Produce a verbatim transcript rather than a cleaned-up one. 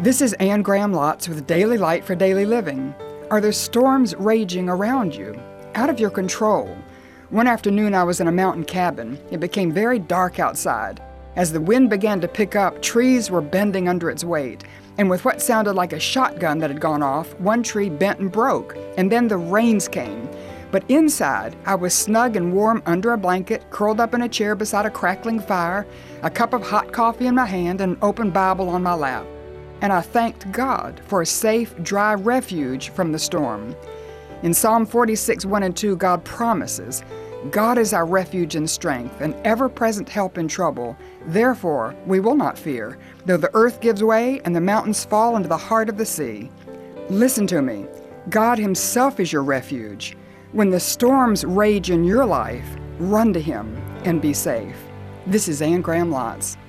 This is Anne Graham Lotz with Daily Light for Daily Living. Are there storms raging around you, out of your control? One afternoon I was in a mountain cabin. It became very dark outside. As the wind began to pick up, trees were bending under its weight. And with what sounded like a shotgun that had gone off, one tree bent and broke, and then the rains came. But inside, I was snug and warm under a blanket, curled up in a chair beside a crackling fire, a cup of hot coffee in my hand, and an open Bible on my lap. And I thanked God for a safe, dry refuge from the storm. In Psalm forty-six, one and two, God promises, God is our refuge and strength, an ever-present help in trouble. Therefore, we will not fear, though the earth gives way and the mountains fall into the heart of the sea. Listen to me. God Himself is your refuge. When the storms rage in your life, run to Him and be safe. This is Anne Graham Lotz.